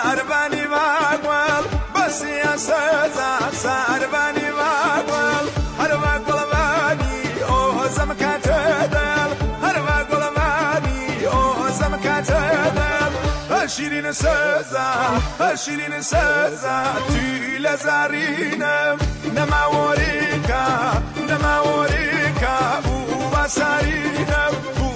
سربنی وقل بسی سزا سربنی وقل هر وقل منی او زمکت دل هر وقل منی او زمکت دل شیرین سزا تیل زرینم نماوریکا او بسرینم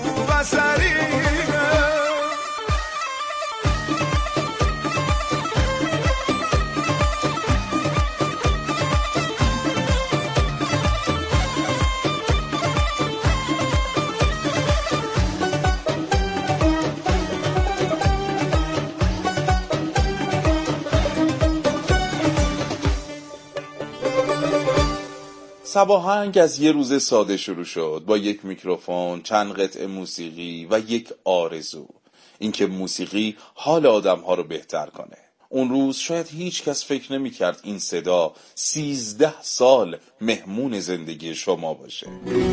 صباهنگ از یه روز ساده شروع شد با یک میکروفون، چند قطعه موسیقی و یک آرزو، اینکه موسیقی حال آدم‌ها رو بهتر کنه. اون روز شاید هیچ کس فکر نمی کرد این صدا 13 سال مهمون زندگی شما باشه.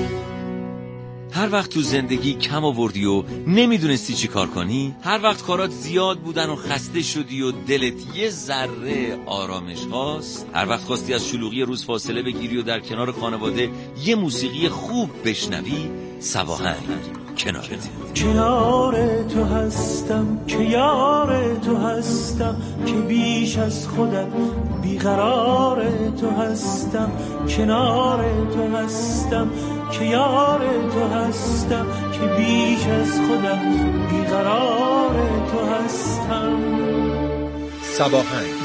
هر وقت تو زندگی کم آوردی و نمیدونستی چی کار کنی، هر وقت کارات زیاد بودن و خسته شدی و دلت یه ذره آرامش خواست، هر وقت خواستی از شلوغی روز فاصله بگیری و در کنار خانواده یه موسیقی خوب بشنوی، صباهنگ کنار تو هستم که یار تو هستم که بیش از خودت بیقرار تو هستم، کنار تو هستم که یار تو هستم که بیش از خودت بیقرار تو هستم. صباهنگ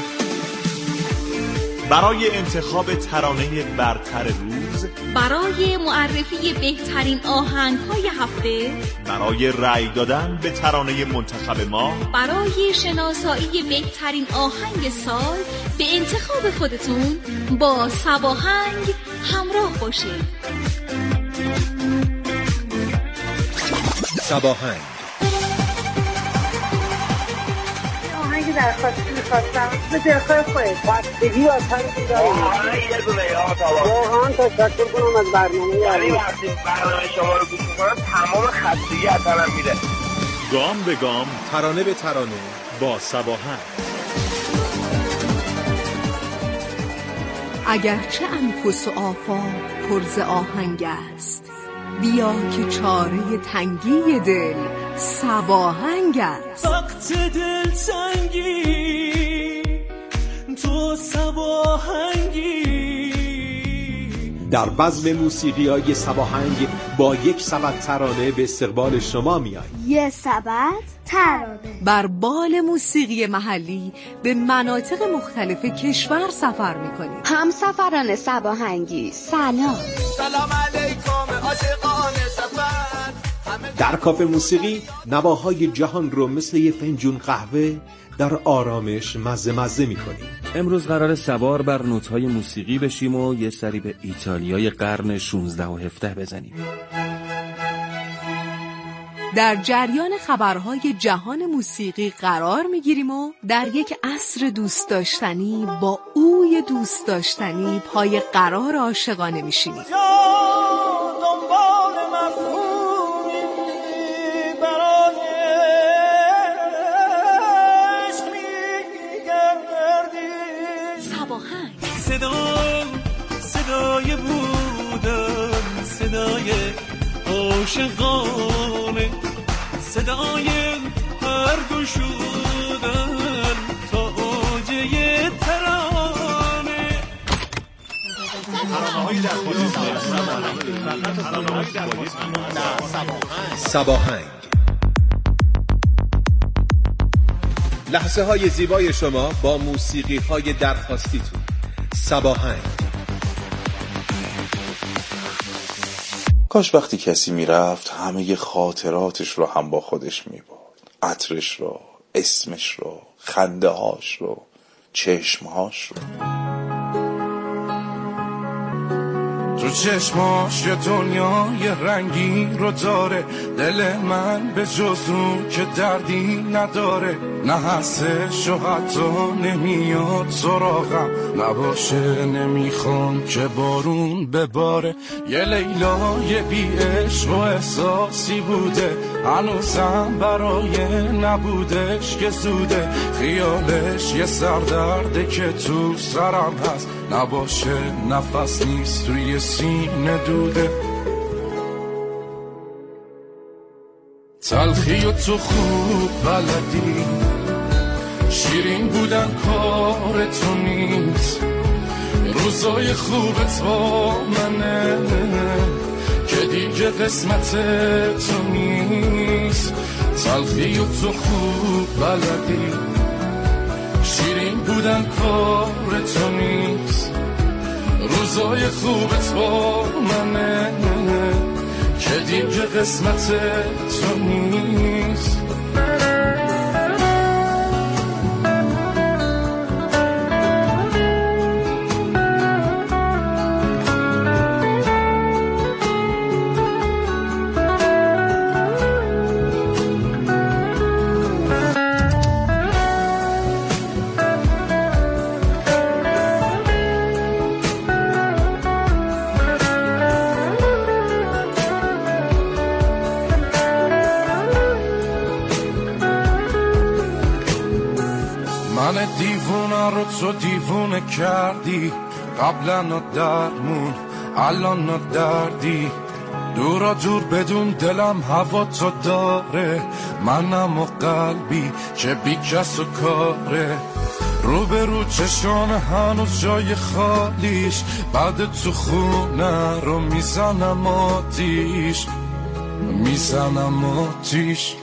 برای انتخاب ترانه برتر روز، برای معرفی بهترین آهنگ‌های هفته، برای رأی دادن به ترانه منتخب ما، برای شناسایی بهترین آهنگ سال، به انتخاب خودتون با صباهنگ همراه باشید. صباهنگ آهنگ درخواستی می‌خواستم به دلخواه خودت بستگی آتر بیداری یه دونه واقعا تشکر کنم از برنامه علی. وقتی برنامه شما رو گوش می‌کنم تمام خستگی از تنم میره. گام به گام، ترانه به ترانه با صباهنگ. اگرچه انفس و آفاق پر ز آهنگ است، بیا که چاره تنگی دل صباهنگ است. وقت دل تنگی تو صباهنگی. در بزم موسیقی‌های صباهنگ با یک سبد ترانه به استقبال شما می‌آییم. یه سبد ترانه بر بال موسیقی محلی به مناطق مختلف کشور سفر می‌کنیم. همسفران صباهنگی سلام علیکم عاشقان سفر. در کافه موسیقی نواهای جهان رو مثل یه فنجون قهوه در آرامش مزه می‌کنیم. امروز قرار سوار بر نوت‌های موسیقی بشیم و یه سری به ایتالیای قرن 16 و 17 بزنیم. در جریان خبرهای جهان موسیقی قرار میگیریم و در یک عصر دوست داشتنی با اوی دوست داشتنی پای قرار عاشقانه میشینیم. صدای بودن، صدای عاشقانه، صدای هر گشودن تا اوجه ترانه. صباهنگ لحظه های زیبای شما با موسیقی های درخواستیتون. صباهنگ. کاش وقتی کسی میرفت همه خاطراتش رو هم با خودش میبرد، عطرش رو، اسمش رو، خنده هاش رو، چشمهاش رو. تو چشماش یه دنیای رنگین رو داره، دل من به جز اون که دردی نداره، نه هستش و حتی نمیاد سراغم نباشه، نمیخوام که بارون بباره. یه لیلای بی عشق و احساسی بوده، هنوزم برای نبودش که زوده، خیالش یه سردرده که تو سرم هست، نباشه نفس نیست توی سینه دوده. تلخی و تو خوب بلدی، شیرین بودن کار تو نیست، روزای خوبت با منه که دیگه قسمت تو نیست. تلخی و تو خوب بلدی، شیرین بودن کار تو نیست، روزای خوبت با منه که دیگه قسمت تو نیست. من دیوونه رو تو دیوونه کردی، قبلا و درمون الان و دردی، دورا دور بدون دلم هوا تو داره، منم و قلبی که بی کس و کاره، رو به رو چشام هنوز جای خالیش، بعد تو خونه رو میزنم آتیش، میزنم آتیش.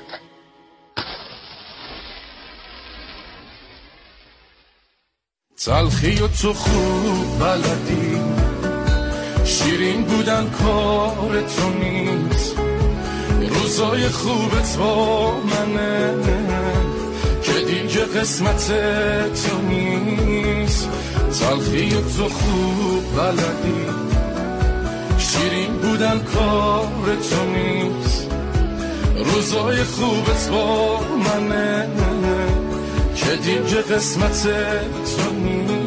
تلخی و تو خوب بلدی، شیرین بودن کار تو نیست، روزای خوبت با منه که دیگه قسمت تو نیست. تلخی و تو خوب بلدی، شیرین بودن کار تو نیست، روزای خوبت با منه که دیگه قسمت تو نیست.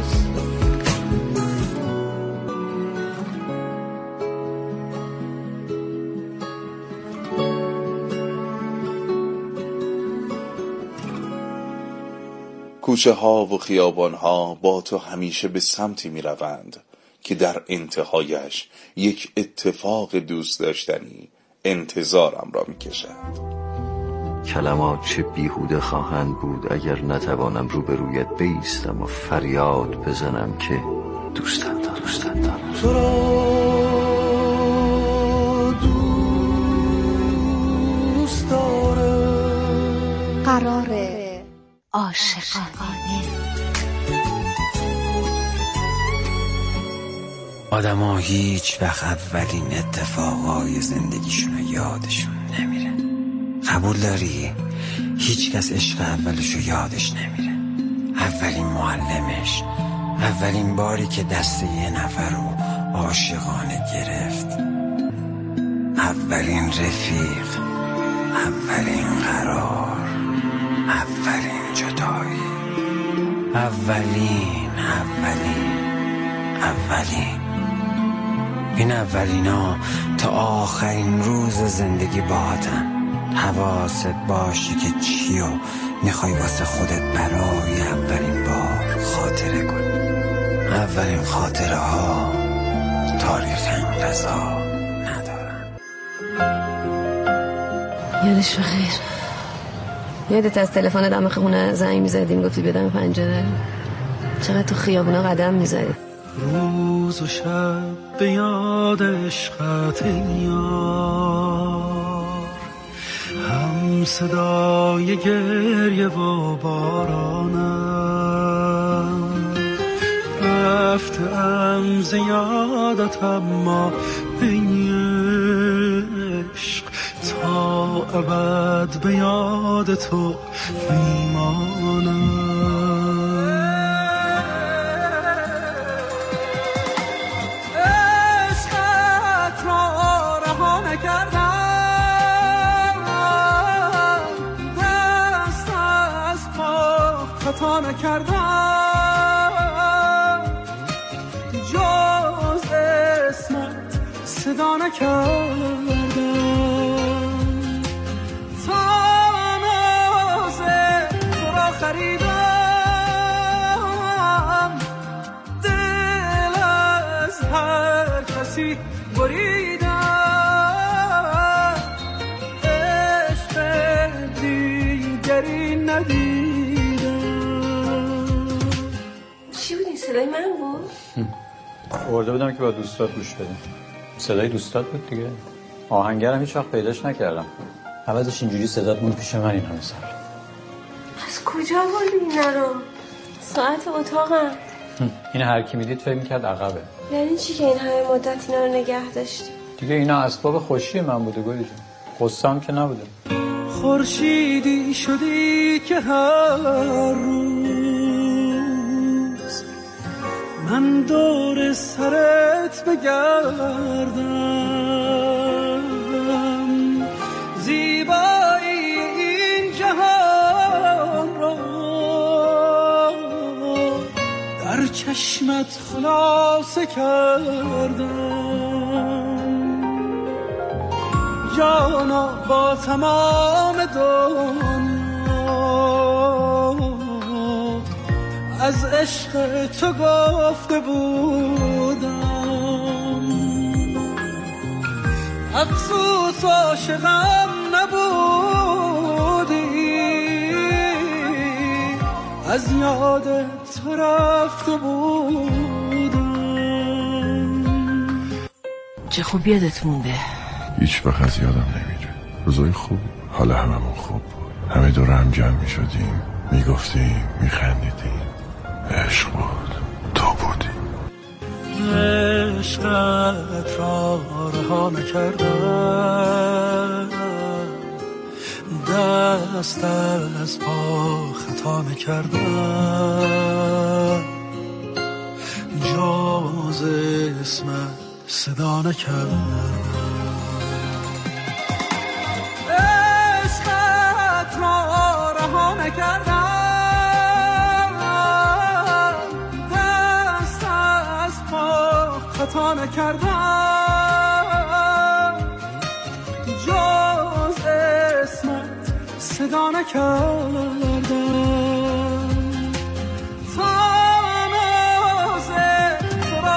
کوچه ها و خیابان ها با تو همیشه به سمتی می روند که در انتهایش یک اتفاق دوست داشتنی انتظارم را می کشد. کلمات چه بیهوده خواهند بود اگر نتوانم روبرویت بایستم و فریاد بزنم که دوستم دارم. تو را دوست دارم. قراره عاشقانه. آدم ها هیچ وقت اولین اتفاقای زندگیشون یادشون نمیره. قبول داری؟ هیچ کس عشق اولشو یادش نمیره. اولین معلمش، اولین باری که دست یه نفر رو عاشقانه گرفت، اولین رفیق، اولین قرار، اولین جدایی، اولین این اولینا تا آخرین روز زندگی باهاتن. حواست باشه که چیو میخوای واسه خودت برای اولین بار خاطره کنی. اولین خاطره ها تاریخ انقضا ندارن. یادش بخیر. یادت از تلفن دم خونه زنگ میزدیم گفتی بدم پنجره؟ چقدر تو خیابونا قدم میزدی؟ روز و شب به یاد عشقت یار، هم صدای گریه و بارانم، رفتم زیادت اما این عشق تا ابد به یاد تو میمانم. خطا نکردم، جز اسمت صدا نکردم، تا ناز تو را خریدم، دل از هر کسی بریدم، عشق دیگری ندیدم. چی بود این صدای من بود؟ آورده بودم که با دوستات گوش بدیم. صدای دوستات بود دیگه. آهنگرم هیچ وقت پیداش نکردم. عوضش اینجوری صدات مون پیش من این همه سال. از کجا آوردی اینا رو؟ ساعت اتاقم. این هر کی میدید فکر می‌کرد عقبه. یعنی چی که این همه مدت اینا رو نگه داشتی؟ دیگه اینا اسباب خوشی من بوده گلی جون. قصه‌ام که نبوده. خورشیدی شدی که هر روز من دور سرت بگردم، زیبایی این جهان را در چشمت خلاصه کردم، جانا با تمام دنیا از عشق تو گفته بودم، افسوس عاشقم نبودی، از یاد تو رفته بودم. چه خوب یادت مونده. هیچ وقت از یادم نمیره. روزای خوب، حالا هممون خوب بود. همه دور هم جمع میشدیم، میگفتیم، میخندیدیم. عشق بود، تو بودی. عشقت را رها نکردم، دست از پا خطا نکردم، جز اسمت صدا نکردم. عشقت را رها نکردم، دست از پا خطا نکردم، جز اسمت صدا نکردم، تا ناز تو را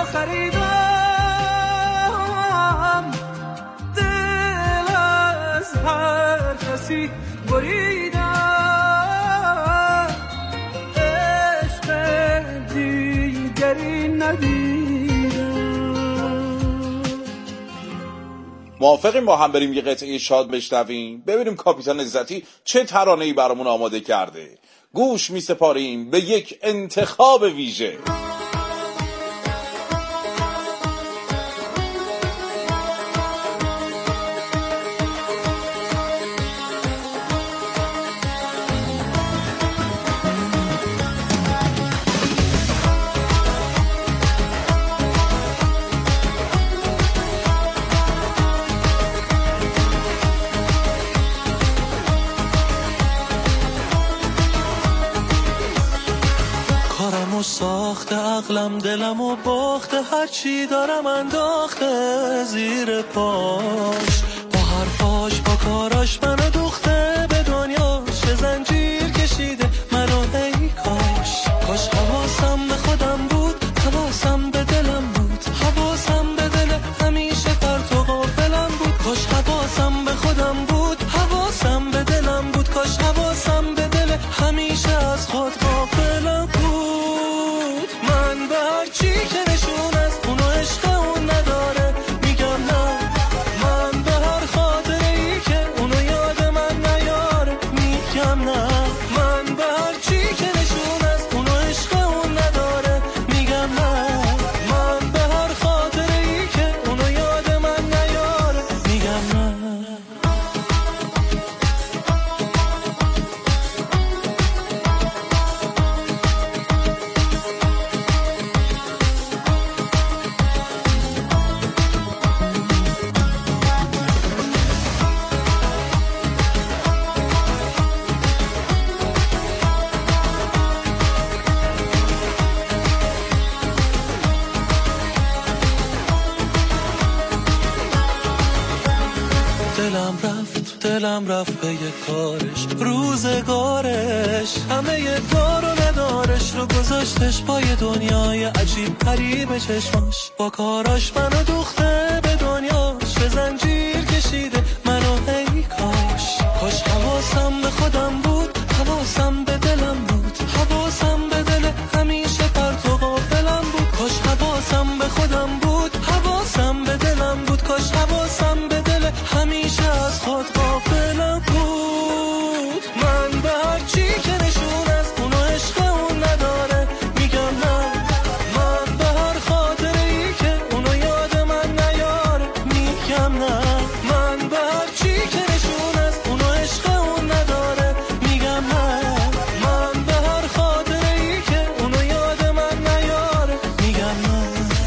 خریدم، دل از هر کسی بریدم، عشق دیگری ندیدم. موافقیم با هم بریم یه قطعه شاد بشنویم، ببینیم کاپیتان عزتی چه ترانه‌ای برامون آماده کرده. گوش می‌سپاریم به یک انتخاب ویژه. ساخته عقلم دلم و باخته، هرچی دارم انداخته زیر پاش، با حرفاش با کاراش منو دوخته به دنیاش، چه زنجیر کشیده منو ای کاش. کاش حواسم به خودم بود، حواسم به دلم بود، حواسم به دل همیشه پرت و غافلم بود. کاش حواسم به خودم بود، حواسم به دلم بود، کاش حواسم به دل همیشه از خود غافلم بود. من به هر چی که نشون از اونو عشق اون نداره میگم نه، من به هر خاطره ای که اونو یاد من دلم رفت به یه کارش، روزگارش همه دار و ندارش رو گذاشتش پای دنیای عجیب غریب چشماش. با کاراش منو دوخته به دنیاش، به زنجیر کشیده منو ای کاش حواسم به خودم بود، حواسم به دلم بود، حواسم به دل همیشه پرت و غافلم بود. کاش حواسم به خودم بود، حواسم به دلم بود، کاش حواسم به دل همیشه از خود غافلم بود. من به هر چی که نشون از اونو عشق اون نداره میگم نه، من به هر خاطره ای که اونو یاد من نیاره میگم نه، من به هر چی که نشون از اونو عشق اون نداره میگم نه، من به هر خاطره ای که اونو یاد من نیاره میگم نه.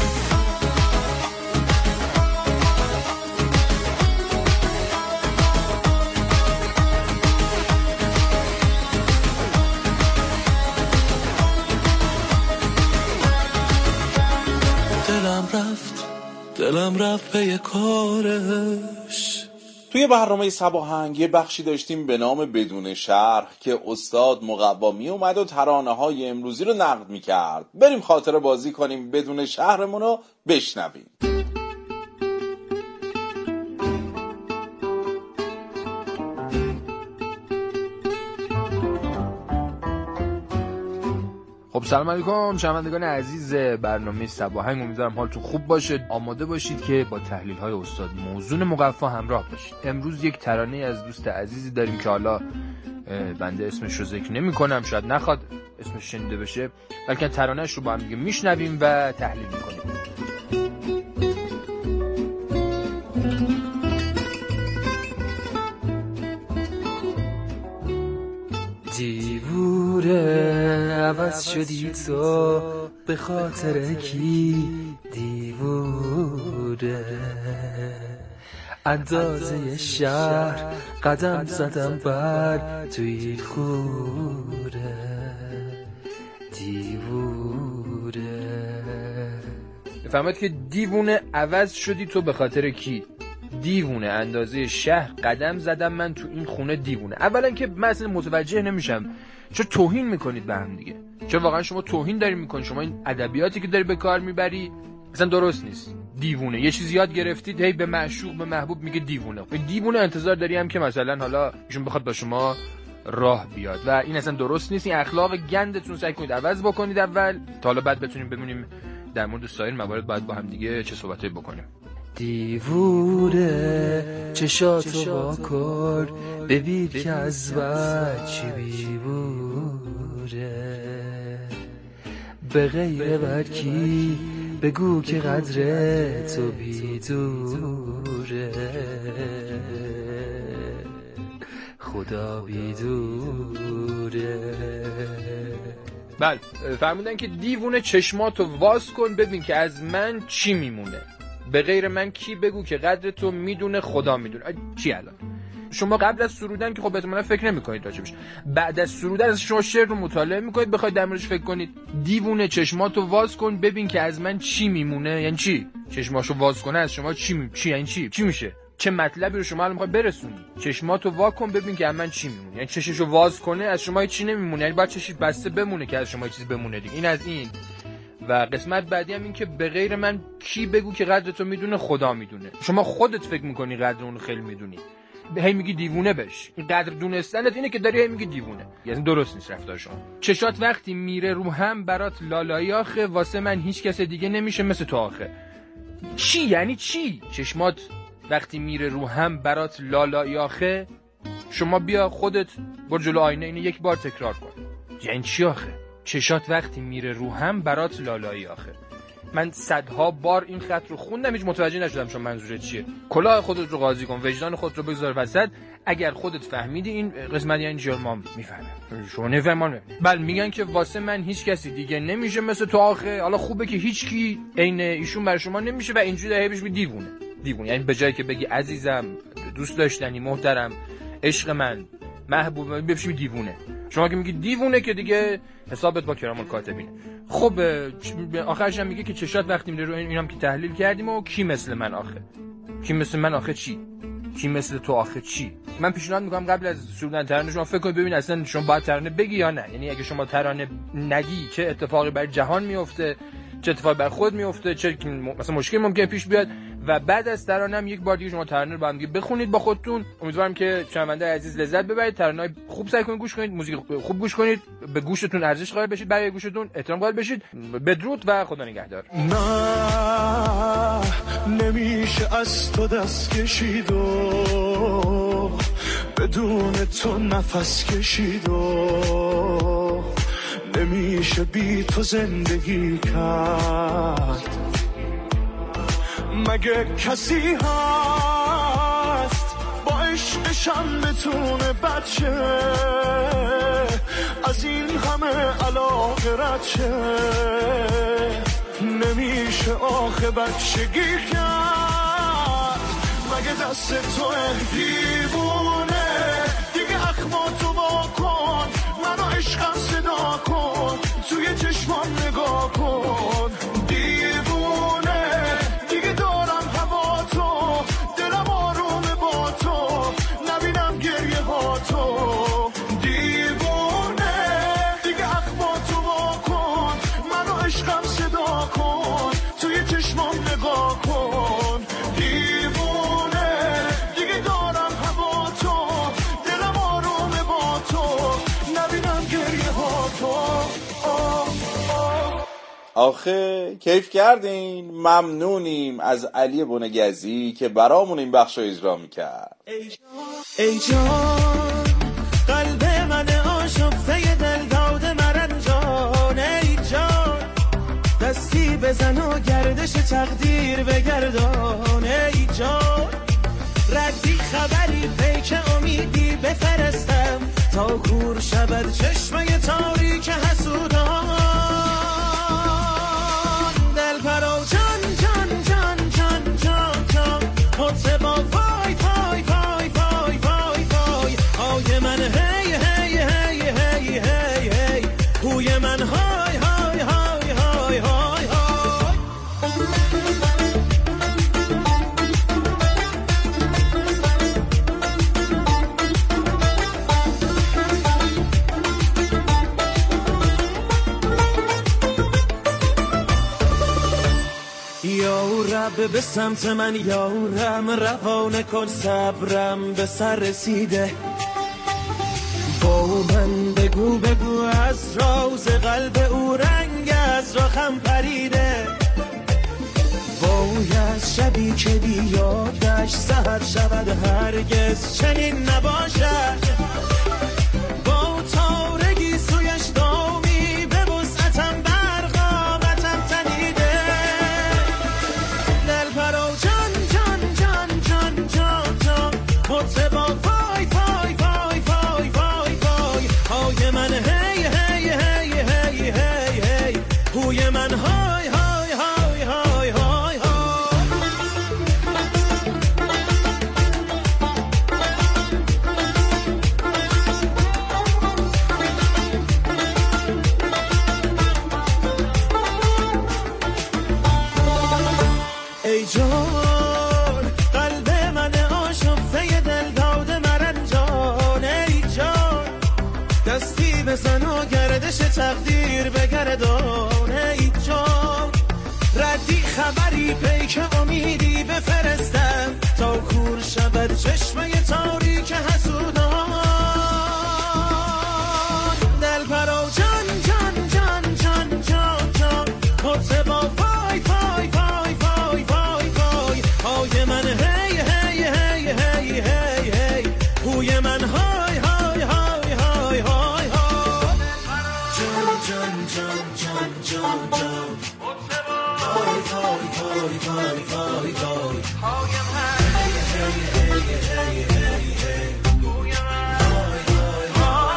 دلم رفت به یه کارش. توی برنامه صباهنگ یه بخشی داشتیم به نام بدون شرح که استاد مقوا می اومد و ترانه‌های امروزی رو نقد می‌کرد. بریم خاطره بازی کنیم، بدون شرحمون رو بشنویم. خب سلام علیکم شنوندگان عزیز برنامه صباهنگ، امیدوارم حالتون خوب باشه. آماده باشید که با تحلیل های استاد موزون مقوا همراه باشید. امروز یک ترانه از دوست عزیزی داریم که حالا بنده اسمش رو ذکر نمی کنم، شاید نخواد اسمش شنیده بشه، بلکه ترانهش رو با هم دیگه میشنویم و تحلیل میکنیم. دیوونه عوض شدی تو به خاطر کی؟ دیوونه اندازه شهر قدم زدم بر توی خوره. دیوونه فهمید که دیوونه عوض شدی تو به خاطر کی؟ دیوونه اندازه شهر قدم زدم من تو این خونه. دیوونه اولا که من اصلا متوجه نمیشم چرا توهین میکنید به هم دیگه، چرا واقعا شما توهین داری میکنید، شما این ادبیاتی که داری به کار میبری اصلا درست نیست. دیوونه یه چیزی یاد گرفتید هی به معشوق به محبوب میگه دیوونه. دیوونه انتظار داری هم که مثلا حالا ایشون بخواد با شما راه بیاد و این اصلا درست نیست. این اخلاق گندتون سعی کنید عوض بکنید اول تا حالا بعد بتونیم ببینیم در مورد سایر موارد باید با هم دیگه چه صحبتی بکنیم. دیوونه چشاتو وا کن ببین که از بچه بیوره. به غیر برکی بگو که قدر تو بیدوره. خدا بیدوره. بله فرمودن که دیوونه چشماتو واز کن ببین که از من چی میمونه. به غیر من کی بگو که قدر تو میدونه خدا میدونه. چی الان شما قبل از سرودن که خب احتمالاً فکر نمی‌کنید راجبش، بعد از سرودن از شما شعر رو مطالعه می‌کنید بخواید در موردش فکر کنید. دیوونه چشماتو واز کن ببین که از من چی میمونه. یعنی چی؟ چشماشو واز کنه از شما چی یعنی چی میشه؟ چه مطلبی رو شما الان می‌خواید برسونی؟ چشماتو وا کن ببین که از من چی میمونه. یعنی چششو واز کنه از شما چی نمیمونه، یعنی باید چشش بسته بمونه که از شما چیزی بمونه دیگه. این از این. و قسمت بعدی هم این که به غیر من کی بگو که قدر تو میدونه خدا میدونه. شما خودت فکر میکنی قدر اونو خیلی میدونی، هی میگی دیوونه بش. این قدر دونستنت اینه که داری هی میگی دیوونه. یعنی درست نیست رفتار شما. چشات وقتی میره رو هم برات لالایی آخه، واسه من هیچ کس دیگه نمیشه مثل تو آخه. چی یعنی چی؟ چشمات وقتی میره رو هم برات لالایی آخه، شما بیا خودت برو جلو آینه اینو یک بار تکرار کن. یعنی چی آخه؟ چشات وقتی میره رو هم برات لالایی آخه. من صدها بار این خط رو خوندم هیچ متوجه نشدم شما منظورت چیه. کلاه خودت رو قاضی کن، وجدان خودت رو بگذار وسط. اگر خودت فهمیدی این قسمت یعنی جرمام میفهمه، شما نفهمونه. بله میگن که واسه من هیچ کسی دیگه نمیشه مثل تو آخه. حالا خوبه که هیچ کی عین ایشون برای شما نمیشه و اینجوری داره بهش دیوونه. یعنی به جایی که بگی عزیزم، دوست داشتنی، محترم، عشق من، محبوب، بهش دیوونه. شما که میگی دیوونه که دیگه حسابت با کرام الکاتبینه. خب آخرش هم میگه که چشات وقتی میره رو اینم که تحلیل کردیم و کی مثل من آخه. کی مثل من آخه چی؟ کی مثل تو آخه چی. من پیشنهاد میکنم قبل از سرودن ترانه شما فکر کنید ببین اصلا شما باید ترانه بگی یا نه. یعنی اگه شما ترانه نگی چه اتفاقی برای جهان میفته، چه اتفاقی برای خود میفته، چه مثلا مشکل ممکنه پیش بیاد. و بعد از ترانه هم یک بار دیگه شما ترانه رو با هم دیگه بخونید با خودتون. امیدوارم که شنونده عزیز لذت ببرید. ترانه‌های خوب سعی کنید گوش کنید، موزیک خوب گوش کنید، به گوشتون ارزش قائل بشید، برای گوشتون احترام قائل بشید. بدرود و خدا نگهدار. نه نمیشه از تو دست کشید و بدون تو نفس کشید و نمیشه بی تو زندگی کرد. مگه کسی هست با عشقشم بتونه بچه از این همه علاقه رد شه؟ نمیشه آخه بچگی کرد. مگه دست تو دیوونه دیگه اخماتو با کن، منو عشقم صدا کن، توی چشمام نگاه کن. دیوونه دیگه دارم هوا تو، دلم آرومه با تو، نبینم گریه ها تو. دیوونه دیگه اخماتو با کن، منو عشقم صدا کن، توی چشمام نگاه کن. دیوونه دیگه دارم هوا تو، دلم آرومه با تو، نبینم گریه ها تو. آخه کیف کردین؟ ممنونیم از علی بنگزی که برامون این بخش رو اجرا میکرد. ای جان قلب من آشفته دل داده مرنجان، ای جان دستی بزن و گردش تقدیر بگردان، ای جان ردی خبری پیک امیدی بفرستم تا کور شود چشمه تاریک حسودان. دل پرو جان جان جان جان جان جان حسبا وای وای وای وای وای وای های من هی هی هی هی هی هی هوی من های های های های های یا رب به سمت من یارم، روانه کن صبرم به سر رسیده. با من بگو بگو از راز قلب او رنگ از راخم پریده. وای از شبی که بیادش سحر شود هرگز چنین نباشد. با تارگی سویش دامی به وسعتم برقامتم تنیده. دل پرو جان جان جان جان جان جان مرتبا وای وای وای وای وای وای های من هی هی هی هی هی هی هوی من های های های های های ای جان قلب من آشفته دل داده مرنجان، ای جان دستی بزن و گردش تقدیر بگردان، ای جان ردی خبری پیک امیدی بفرستم تا کور شود چشمه تاریک حسودان. دل پرو جان جان جان جان جان جان مرتبا وای وای وای وای وای وای های من هی هی هی هی هی هی هوی من های های های های های جان جان جان جان جان جان وای وای وای وای وای وای های من هی هی هی هی هی هوی من های های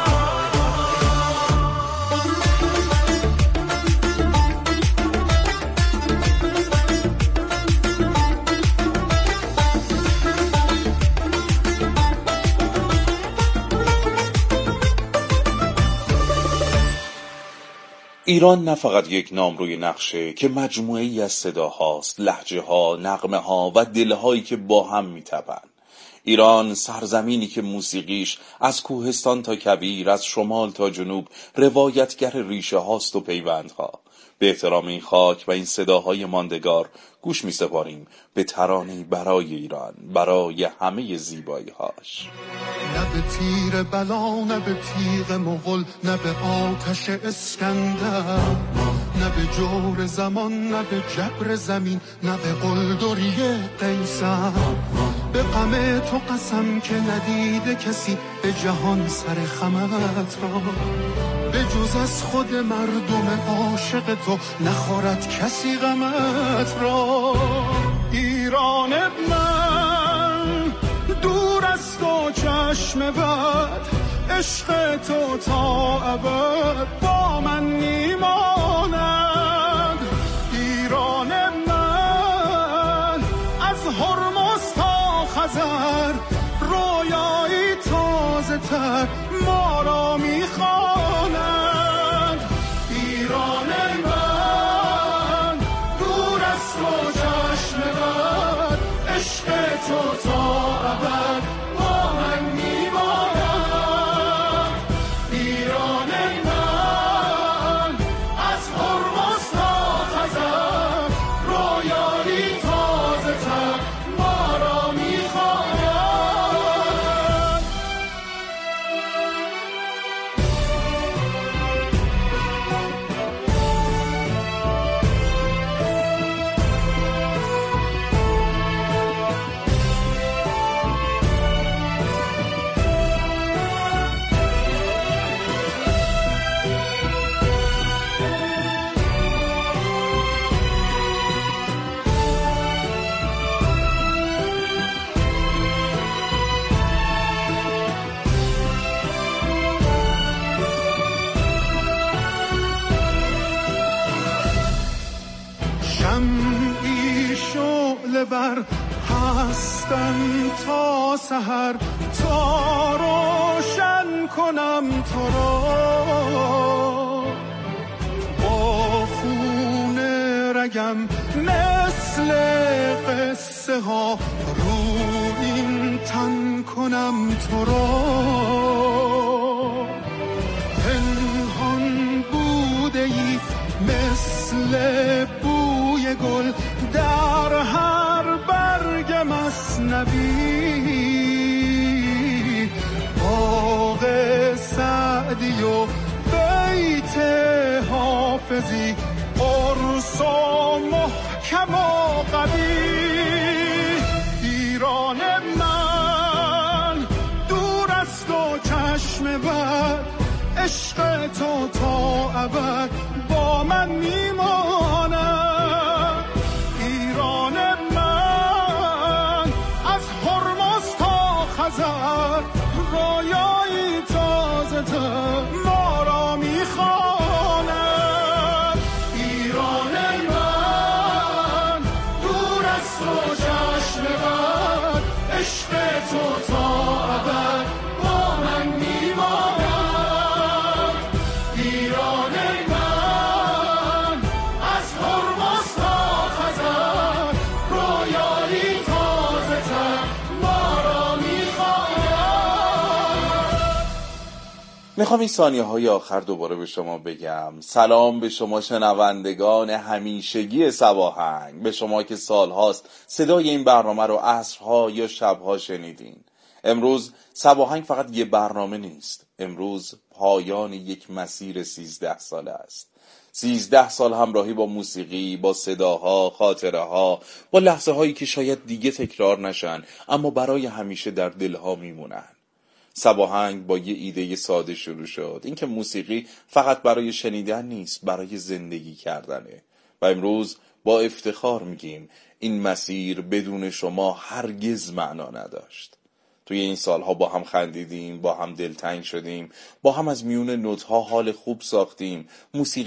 ایران نه فقط یک نامروی نقشه که مجموعه‌ای از صداهاست، لهجه‌ها، نغمه‌ها و دلهایی که با هم میتپند. ایران سرزمینی که موسیقیش از کوهستان تا کویر، از شمال تا جنوب روایتگر ریشه هاست و پیوندها. به احترام این خاک و این صداهای ماندگار گوش می سپاریم به ترانه‌ای برای ایران، برای همه زیبایی هاش. نه به تیر بلا، نه به تیغ مغول، نه به آتش اسکندر، نه به جور زمان، نه به جبر زمین، نه به قلدری قیصر. به غم تو قسم که ندیده کسی به جهان سر خمت را، به جز از خود مردم عاشق تو نخورد کسی غمت را. ایران من دور است و چشم بد، عشق تو تا ابد با من میماند. ایران من از هرمز تا خزر، رویایی تازه تر ما را میخواند. ایران من دور است و چشم بد، عشق تو تا ابد با من میماند. ایران من از هرمز تا خزر، رویایی تازه تر ما را میخواند. شمعی شعله بر هستم تا سحر، تا روشن کنم تو را. با خون رگم مثل قصه ها رو این تن کنم تو را. پنهان بوده ای مثل بوی گل در هر برگ مثنوی. باغ سعدی و بیت حافظی، قرص و محکم و قوی. ایران من دور است و چشم بد، عشق تو تا ابد با من میماند. ایران من از هرمز تا خزر، رویایی تازه تر ما را میخواند. ایران من دور است و چشم بد، عشق تو تا ابد با من میماند. ایران من از هرمز تا خزر، رویایی تازه تر ما را میخواند. میخوام این ثانیه های آخر دوباره به شما بگم سلام به شما شنوندگان همیشگی سباهنگ، به شما که سالهاست صدای این برنامه رو عصرها یا شبها شنیدین. امروز سباهنگ فقط یه برنامه نیست، امروز پایان یک مسیر 13 ساله است. 13 سال همراهی با موسیقی، با صداها، خاطره ها، با لحظه هایی که شاید دیگه تکرار نشن اما برای همیشه در دلها میمونن. سباهنگ با یه ایده ساده شروع شد، اینکه موسیقی فقط برای شنیدن نیست، برای زندگی کردنه. و امروز با افتخار میگیم این مسیر بدون شما هرگز معنا نداشت. توی این سالها با هم خندیدیم، با هم دلتنگ شدیم، با هم از میون نوت‌ها حال خوب ساختیم. موسیقی